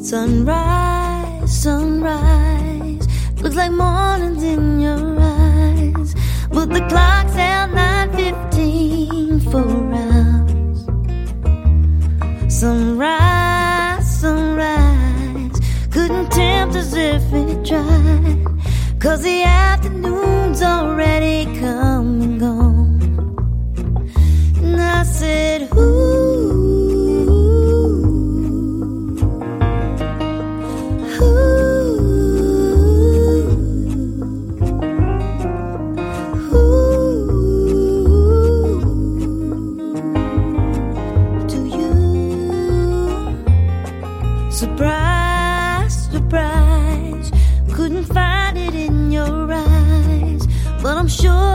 Sunrise, sunrise, looks like morning's in your eyes, but the clock's held 9:15 for hours. Sunrise, sunrise, couldn't tempt us if it tried, 'cause the afternoon's already come and gone. And I said, ooh, surprise, surprise, couldn't find it in your eyes, but I'm sure